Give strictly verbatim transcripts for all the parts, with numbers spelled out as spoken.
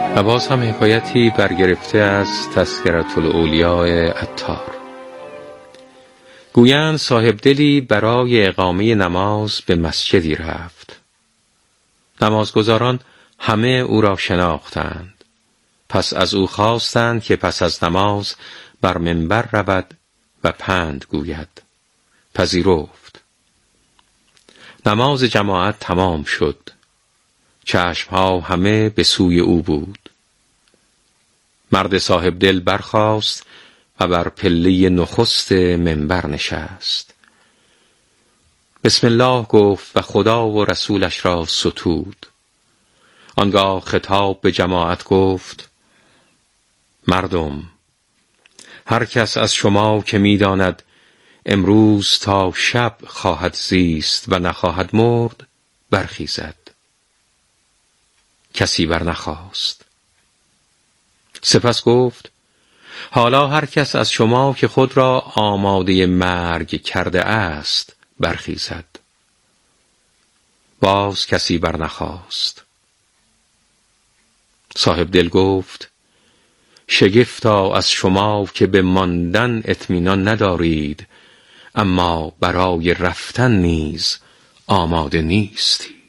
و باز هم حکایتی برگرفته از تذکرة الاولیاء عطار. گویند صاحب دلی برای اقامه نماز به مسجدی رفت. نمازگزاران همه او را شناختند. پس از او خواستند که پس از نماز بر منبر رود و پند گوید. پذیرفت. نماز جماعت تمام شد. چشمها همه به سوی او بود. مرد صاحب دل برخاست و بر پله نخست منبر نشست. بسم الله گفت و خدا و رسولش را ستود. آنگاه خطاب به جماعت گفت: مردم، هر کس از شما که می‌داند امروز تا شب خواهد زیست و نخواهد مرد، برخیزد. کسی برنخاست. سپس گفت: حالا هر کس از شما که خود را آماده مرگ کرده است، برخیزد. باز کسی برنخاست. صاحب دل گفت: شگفتا از شما که به ماندن اطمینان ندارید، اما برای رفتن نیز آماده نیستید.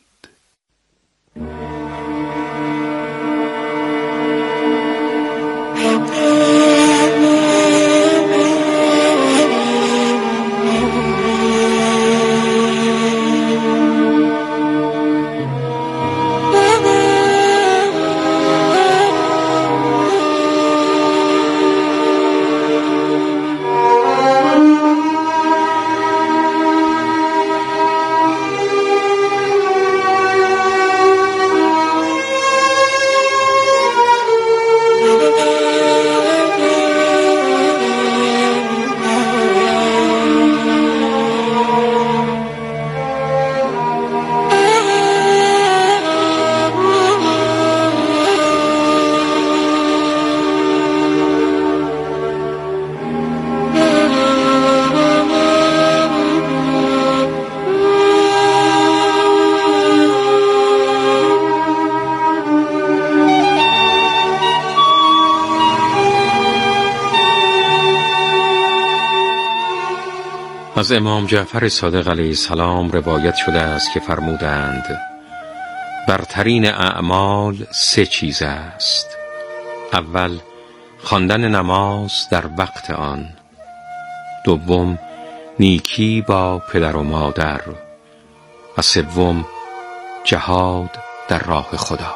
از امام جعفر صادق علیه السلام روایت شده است که فرمودند: برترین اعمال سه چیز است. اول، خواندن نماز در وقت آن. دوم، نیکی با پدر و مادر. و سوم، جهاد در راه خدا.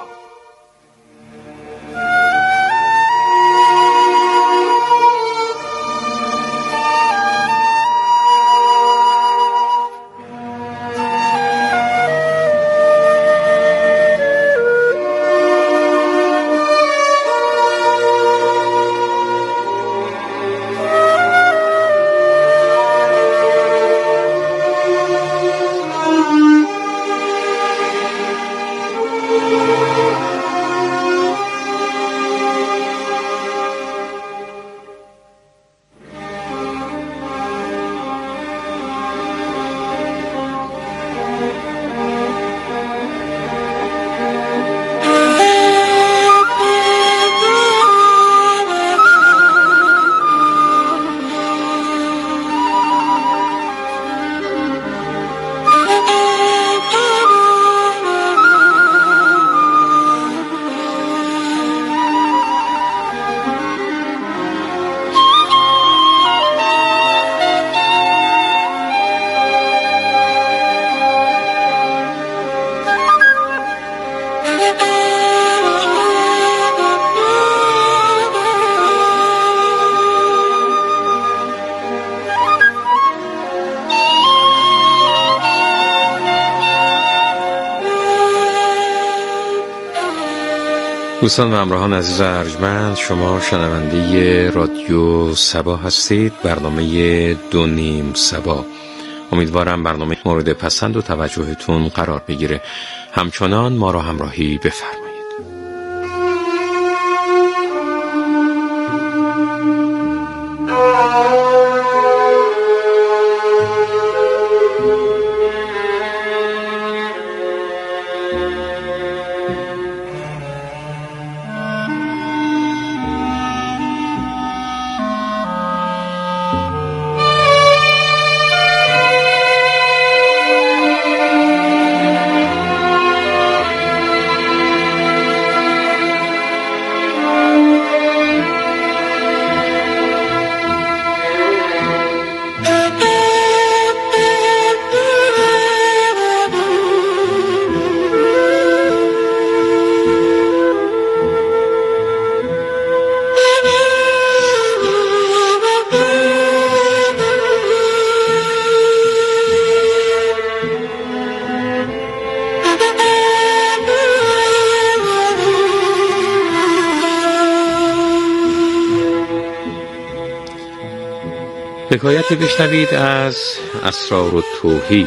دوستان و همراهان عزیز ارجمند، شما شنونده رادیو صبا هستید، برنامه دو نیم صبا. امیدوارم برنامه مورد پسند و توجهتون قرار بگیره. همچنان ما را همراهی بفرمایید. حکایتی بشنوید از اسرار التوحید.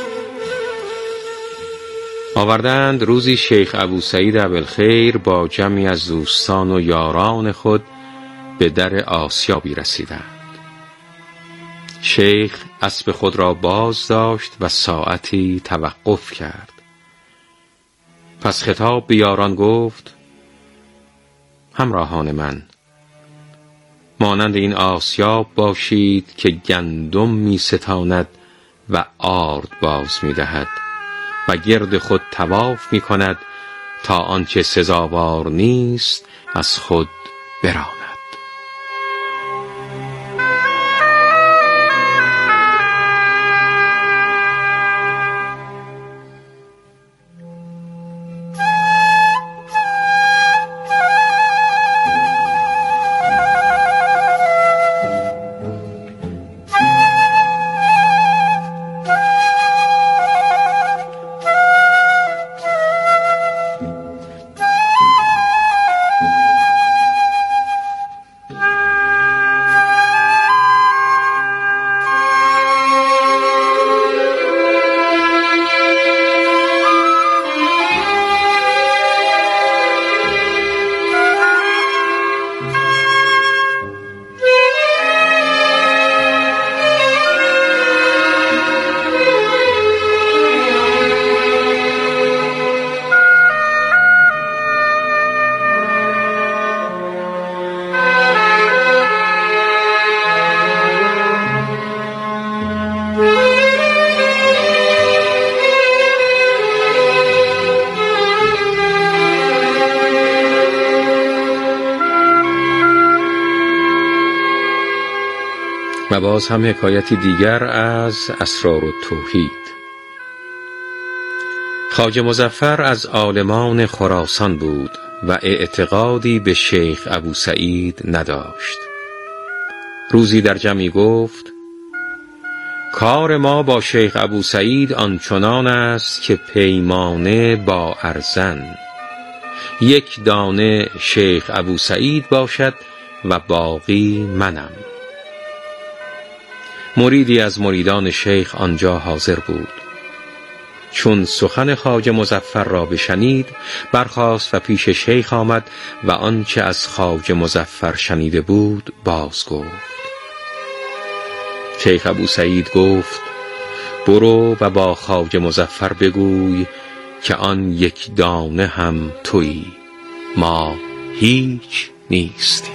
آوردند روزی شیخ ابوسعید ابوالخیر با جمعی از دوستان و یاران خود به در آسیابی رسیدند. شیخ اسب خود را باز داشت و ساعتی توقف کرد. پس خطاب به یاران گفت: همراهان من، مانند این آسیاب باشید که گندم می ستاند و آرد باز می دهد و گرد خود طواف می کند تا آنچه سزاوار نیست از خود براند. و باز هم حکایتی دیگر از اسرار التوحید. خواجه مظفر از عالمان خراسان بود و اعتقادی به شیخ ابوسعید نداشت. روزی در جمعی گفت: کار ما با شیخ ابوسعید آنچنان است که پیمانه با ارزن، یک دانه شیخ ابوسعید باشد و باقی منم. مریدی از مریدان شیخ آنجا حاضر بود. چون سخن خواجه مظفر را بشنید، برخاست و پیش شیخ آمد و آنچه از خواجه مظفر شنیده بود باز گفت. شیخ ابوسعید گفت: برو و با خواجه مظفر بگوی که آن یک دانه هم تویی، ما هیچ نیستی.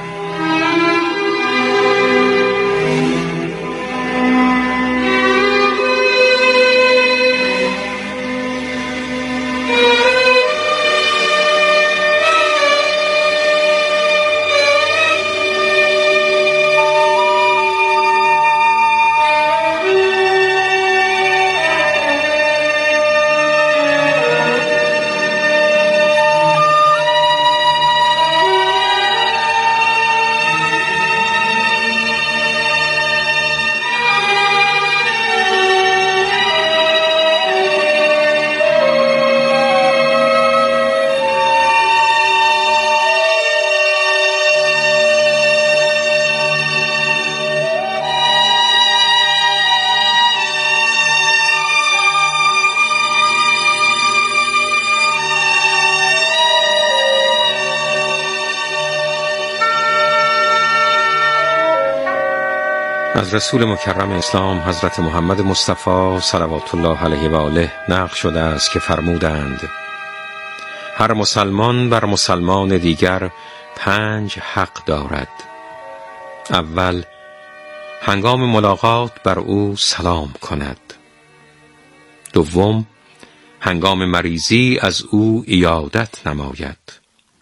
از رسول مکرم اسلام حضرت محمد مصطفی صلوات الله علیه و آله نقل شده است که فرمودند: هر مسلمان بر مسلمان دیگر پنج حق دارد. اول، هنگام ملاقات بر او سلام کند. دوم، هنگام مریضی از او عیادت نماید.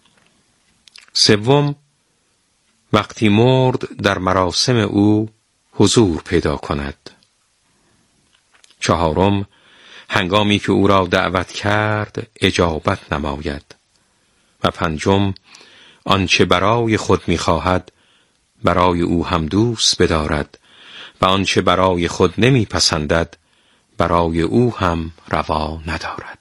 سوم، وقتی مرد در مراسم او حضور پیدا کند. چهارم، هنگامی که او را دعوت کرد اجابت نماید. و پنجم، آنچه برای خود می‌خواهد برای او هم دوست بدارد و آنچه برای خود نمی‌پسندد برای او هم روا ندارد.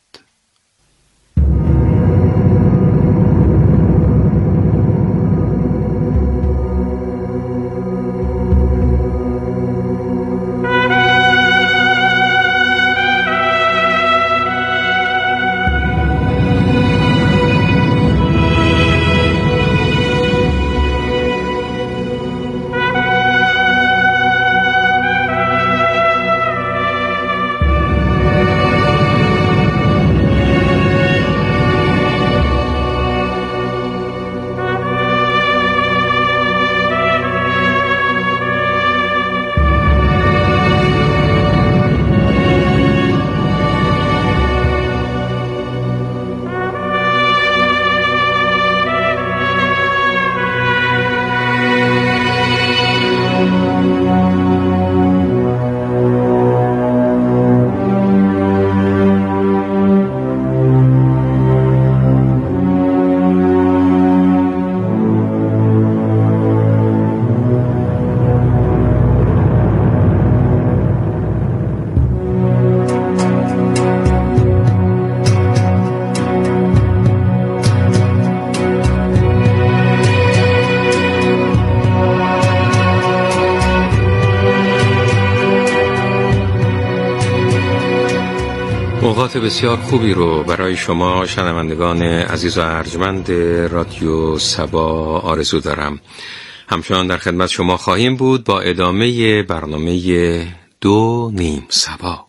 اوقات بسیار خوبی رو برای شما شنوندگان عزیز و ارجمند رادیو صبا آرزو دارم. همچنان در خدمت شما خواهیم بود با ادامه برنامه دو نیم صبا.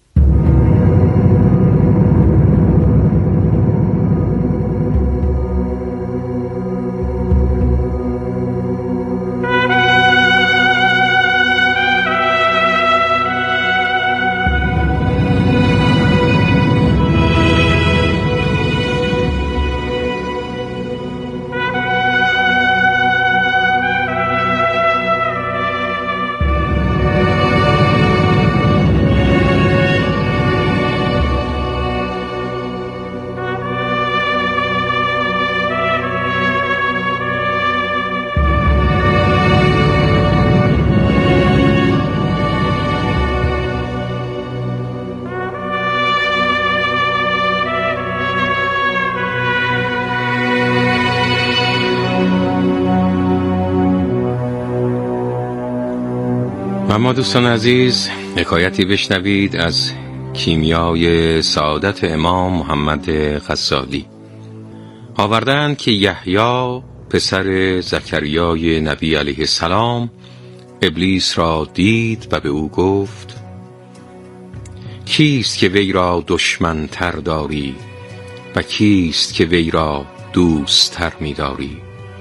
اما دوستان عزیز، حکایتی بشنوید از کیمیای سعادت امام محمد غزالی. آوردند که یحیی پسر زکریای نبی علیه السلام ابلیس را دید و به او گفت: کیست که وی را دشمن تر داری و کیست که وی را دوست تر می داری؟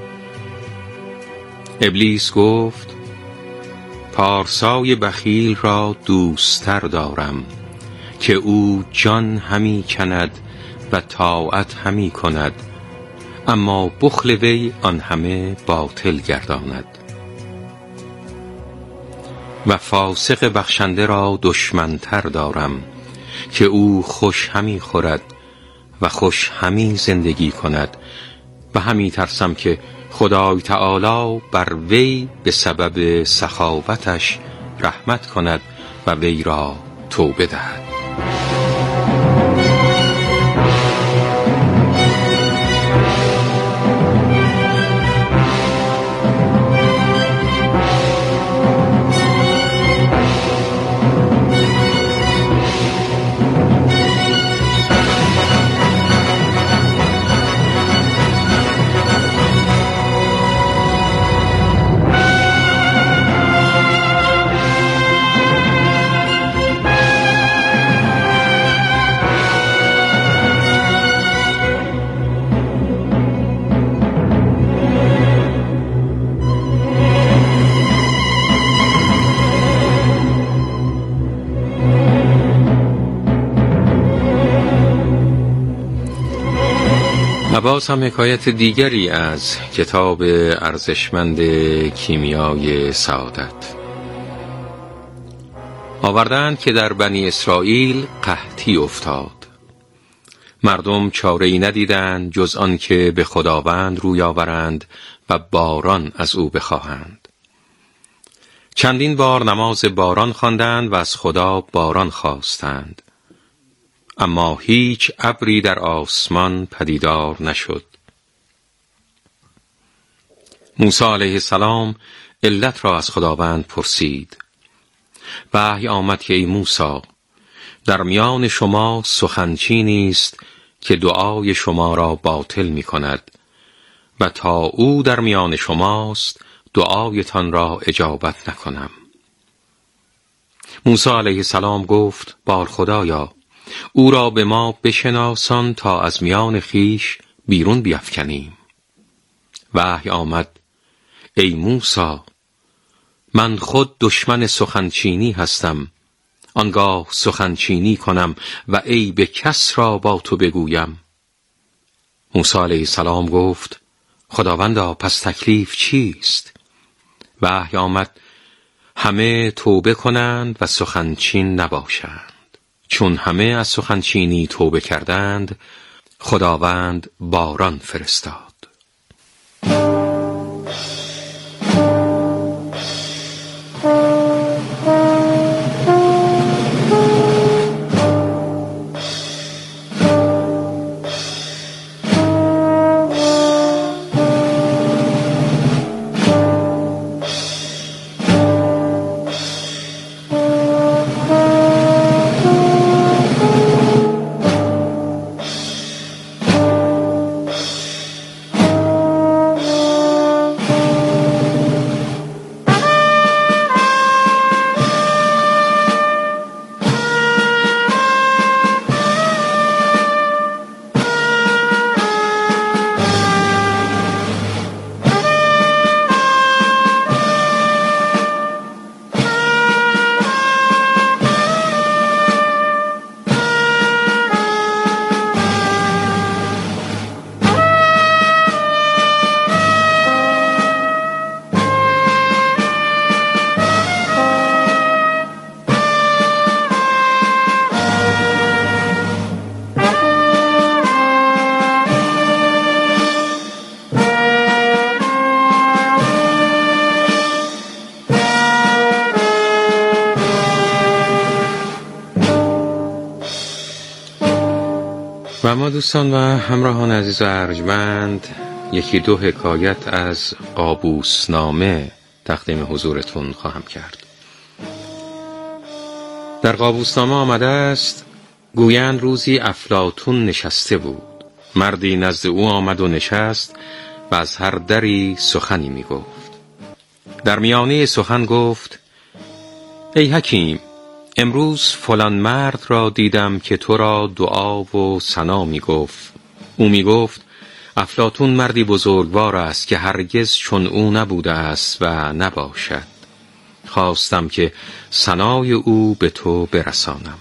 ابلیس گفت: پارسای بخیل را دوستر دارم که او جان همی کند و طاعت همی کند، اما بخل وی آن همه باطل گرداند. و فاسق بخشنده را دشمنتر دارم که او خوش همی خورد و خوش همی زندگی کند، و همی ترسم که خدای تعالی بر وی به سبب سخاوتش رحمت کند و وی را توبه دهد. باز هم حکایت دیگری از کتاب ارزشمند کیمیای سعادت. آوردند که در بنی اسرائیل قحطی افتاد. مردم چاره‌ای ندیدند جز آن که به خداوند روی آورند و باران از او بخواهند. چندین بار نماز باران خواندند و از خدا باران خواستند، اما هیچ ابری در آسمان پدیدار نشد. موسی علیه السلام علت را از خداوند پرسید. وحی آمد که ای موسی، در میان شما سخنچینی است که دعای شما را باطل می کند و تا او در میان شماست دعایتان را اجابت نکنم. موسی علیه السلام گفت: بار خدایا، او را به ما بشناسان تا از میان خیش بیرون بیفکنیم. وحی آمد: ای موسی، من خود دشمن سخنچینی هستم، آنگاه سخنچینی کنم و ای به کس را با تو بگویم. موسی علیه السلام گفت: خداوندا، پس تکلیف چیست؟ وحی آمد: همه توبه کنند و سخنچین نباشند. چون همه از سخنچینی توبه کردند، خداوند باران فرستاد. دوستان و همراهان عزیز و ارجمند، یکی دو حکایت از قابوس نامه تقدیم حضورتون خواهم کرد. در قابوس نامه آمده است: گویند روزی افلاطون نشسته بود. مردی نزد او آمد و نشست و از هر دری سخنی می گفت. در میانه سخن گفت: ای حکیم، امروز فلان مرد را دیدم که تو را دعا و ثنا می گفت. او می گفت افلاطون مردی بزرگوار است که هرگز چون او نبوده است و نباشد. خواستم که ثنای او به تو برسانم.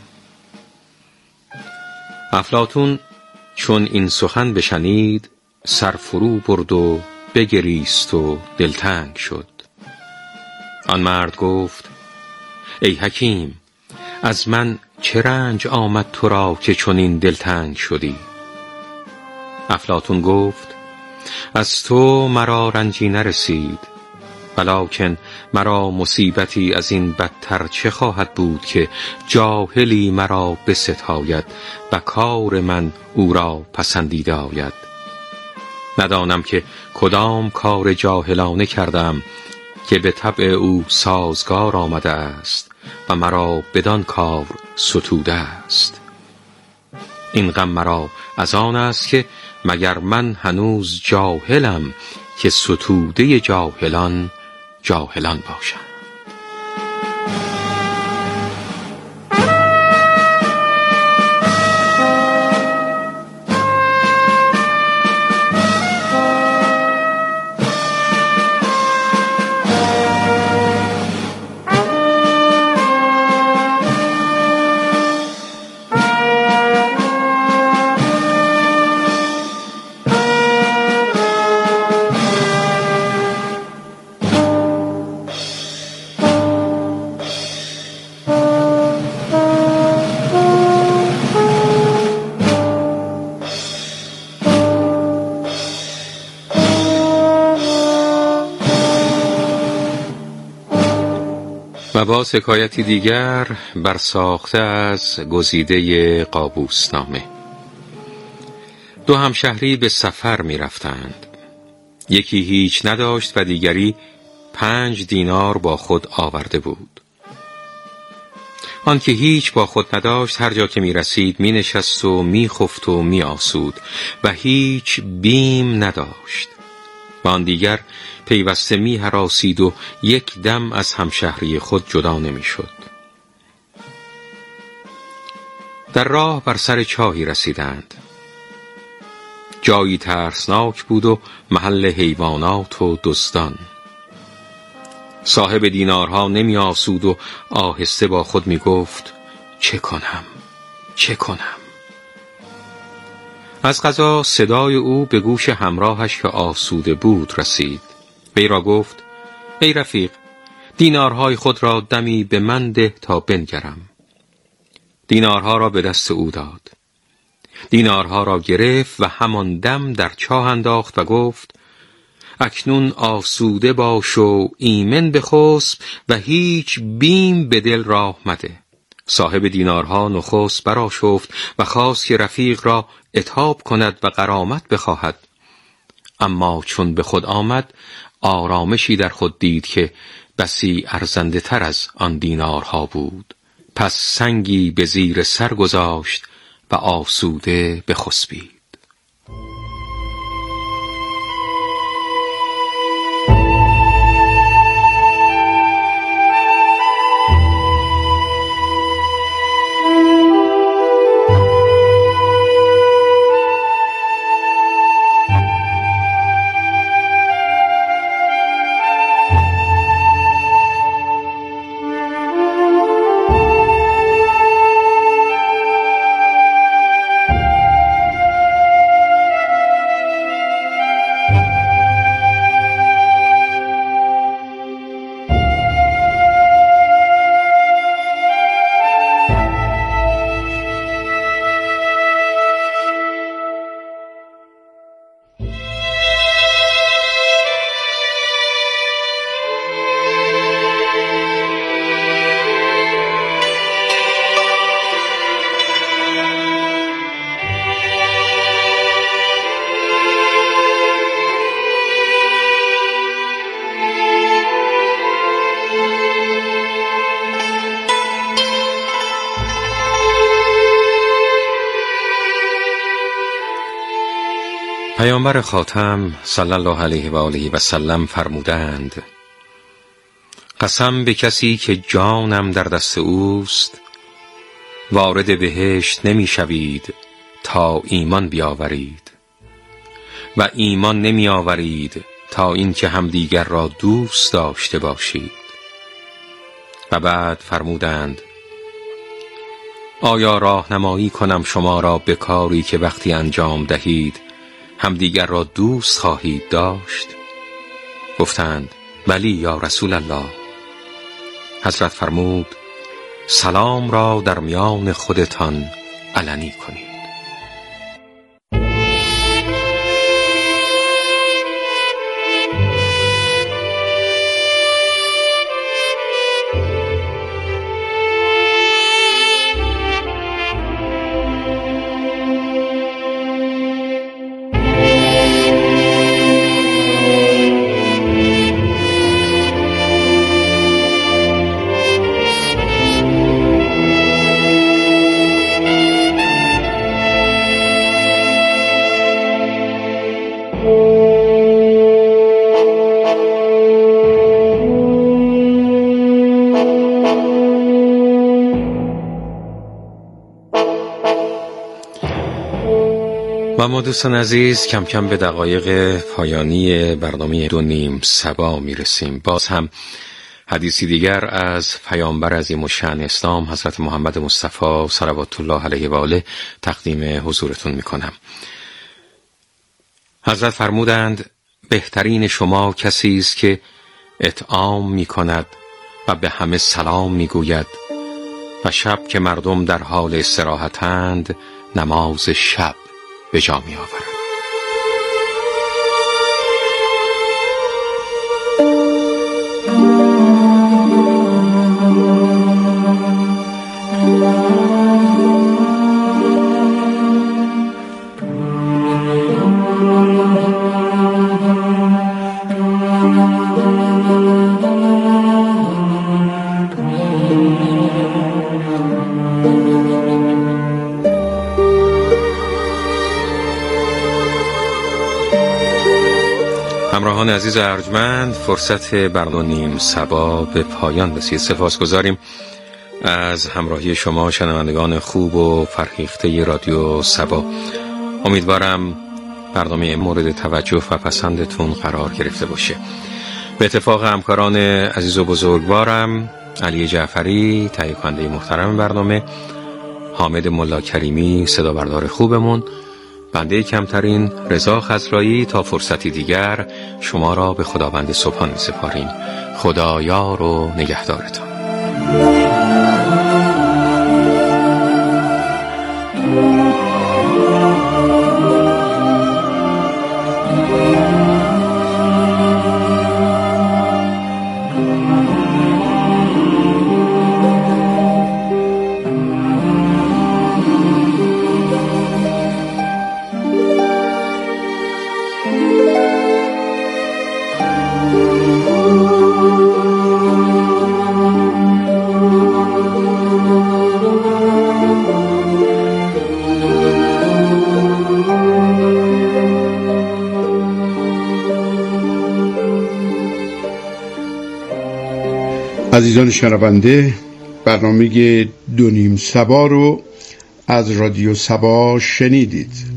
افلاطون چون این سخن بشنید، سر فرو برد و بگریست و دلتنگ شد. آن مرد گفت: ای حکیم، از من چه رنج آمد تو را که چنین دلتنگ شدی؟ افلاطون گفت: از تو مرا رنجی نرسید، ولکن مرا مصیبتی از این بدتر چه خواهد بود که جاهلی مرا بستاید و کار من او را پسندیده آید. ندانم که کدام کار جاهلانه کردم که به طبع او سازگار آمده است و مرا بدان کار ستوده است. این غم مرا از آن است که مگر من هنوز جاهلم که ستوده جاهلان جاهلان باشم. و باز حکایتی دیگر برساخته از گزیده قابوس نامه. دو همشهری به سفر می رفتند. یکی هیچ نداشت و دیگری پنج دینار با خود آورده بود. آن که هیچ با خود نداشت هر جا که می رسید می نشست و می خفت و می آسود و هیچ بیم نداشت. و آن دیگر پیوسته می هراسید و یک دم از همشهری خود جدا نمی شد. در راه بر سر چاهی رسیدند. جایی ترسناک بود و محل حیوانات و دزدان. صاحب دینارها نمی آسود و آهسته با خود می گفت: چه کنم؟ چه کنم؟ از قضا صدای او به گوش همراهش که آسوده بود رسید. وی را گفت: ای رفیق، دینارهای خود را دمی به من ده تا بنگرم. دینارها را به دست او داد. دینارها را گرفت و همان دم در چاه انداخت و گفت: اکنون آسوده باش و ایمن بخسب و هیچ بیم به دل راه مده. صاحب دینارها نخست برآشفت و خواست که رفیق را عتاب کند و غرامت بخواهد، اما چون به خود آمد آرامشی در خود دید که بسی ارزنده تر از آن دینارها بود. پس سنگی به زیر سر گذاشت و آسوده بخسبید. پیامبر خاتم صلی الله علیه و آله و سلم فرمودند: قسم به کسی که جانم در دست اوست، وارد بهشت نمی شوید تا ایمان بیاورید و ایمان نمی آورید تا اینکه همدیگر را دوست داشته باشید. و بعد فرمودند: آیا راهنمایی کنم شما را به کاری که وقتی انجام دهید همدیگر را دوست خواهید داشت؟ گفتند: بلی یا رسول الله. حضرت فرمود: سلام را در میان خودتان علنی کنید. و ما دوستان عزیز کم کم به دقایق پایانی برنامه دو نیم صبا میرسیم. باز هم حدیثی دیگر از پیامبر عظیم الشأن اسلام حضرت محمد مصطفی صلوات الله علیه و آله تقدیم حضورتون میکنم. حضرت فرمودند: بهترین شما کسی است که اطعام میکند و به همه سلام میگوید و شب که مردم در حال استراحتند نماز شب به جا می آورد. همراهان عزیز ارجمند، فرصت برنامه نیم صبا به پایان رسید. سپاسگزاریم از همراهی شما شنوندگان خوب و فرهیخته رادیو صبا. امیدوارم برنامه مورد توجه و پسندتون قرار گرفته باشه. به اتفاق همکاران عزیز و بزرگوارم علی جعفری تهیه کننده محترم برنامه، حامد ملا کریمی صدا بردار خوبمون، بنده کمترین رضا خضرایی، تا فرصتی دیگر شما را به خداوند سبحان می سپاریم. خدایار و نگهدارتان. عزیزان شنونده، برنامه دو نیم صبا رو از رادیو صبا شنیدید.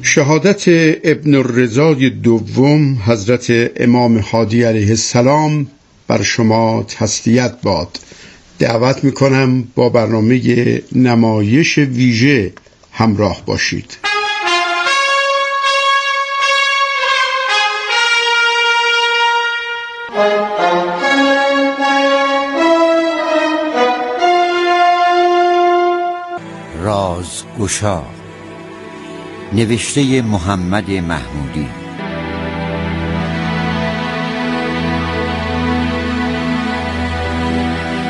شهادت ابن الرضای دوم حضرت امام هادی علیه السلام بر شما تسلیت باد. دعوت میکنم با برنامه نمایش ویژه همراه باشید. رازگشا، نوشته محمد محمودی.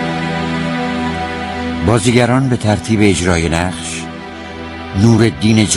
بازیگران به ترتیب اجرای نقش: نورالدین